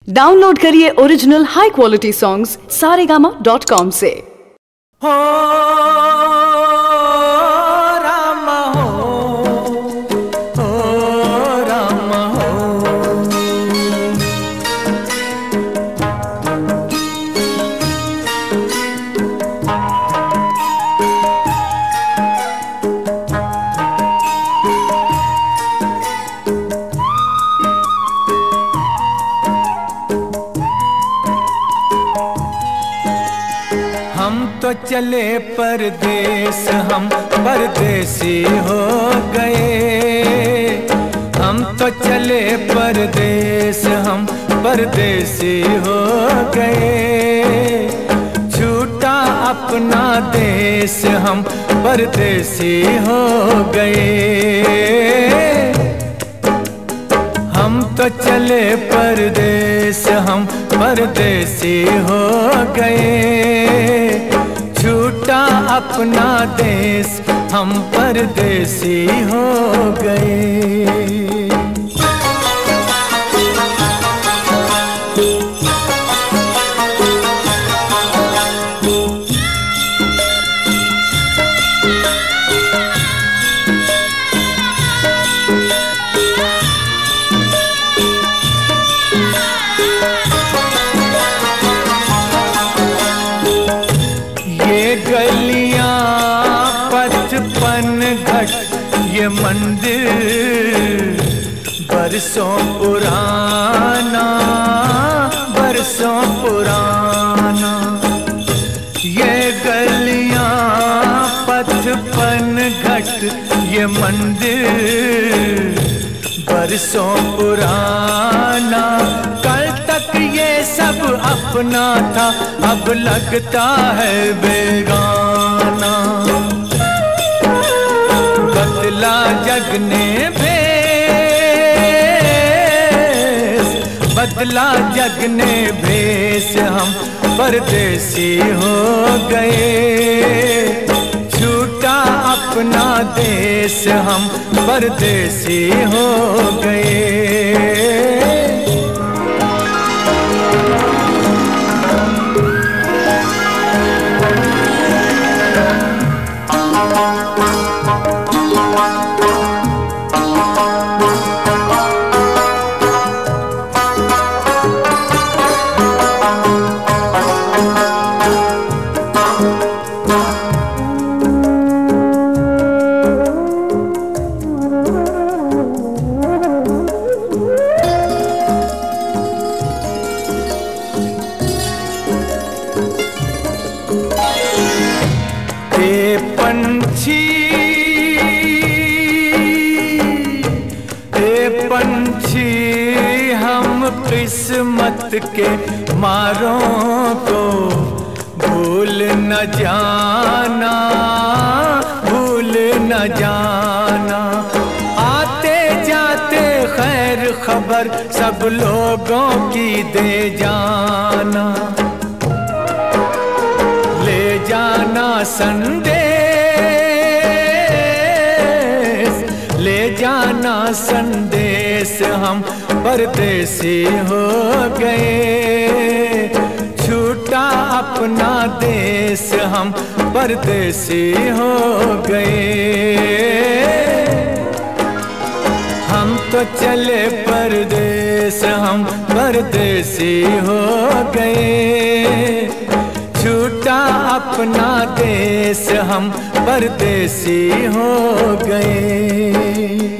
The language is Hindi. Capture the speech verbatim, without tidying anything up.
डाउनलोड करिए original high quality songs Saregama dot com से। हो राम हो, हो राम हो। हम तो चले परदेस, हम परदेसी हो गए। हम तो चले परदेस, हम परदेसी हो गए। छूटा अपना देश, हम परदेसी हो गए। हम तो चले परदेस, हम परदेसी हो गए। छूटा अपना देश, हम परदेसी हो गए। गलियां पचपन घट ये मंदिर बरसों पुराना, बरसों पुराना। ये गलियां पचपन घट ये मंदिर बरसों पुराना। कल तक ये सब अपना था, अब लगता है बेगाना। बदला जग ने भेस, बदला जग ने भेस, हम परदेसी हो गए। छूटा अपना देश, हम परदेसी हो गए। पंछी ए पंछी हम किस्मत के मारों को भूल न जाना, भूल न जाना। आते जाते खैर खबर सब लोगों की दे जाना। ले जाना संदेश, ले जाना संदेश, हम परदेसी हो गए। छूटा अपना देश, हम परदेसी हो गए। हम तो चले परदेस, हम परदेसी हो गए। छूटा अपना देश, हम परदेसी हो गए।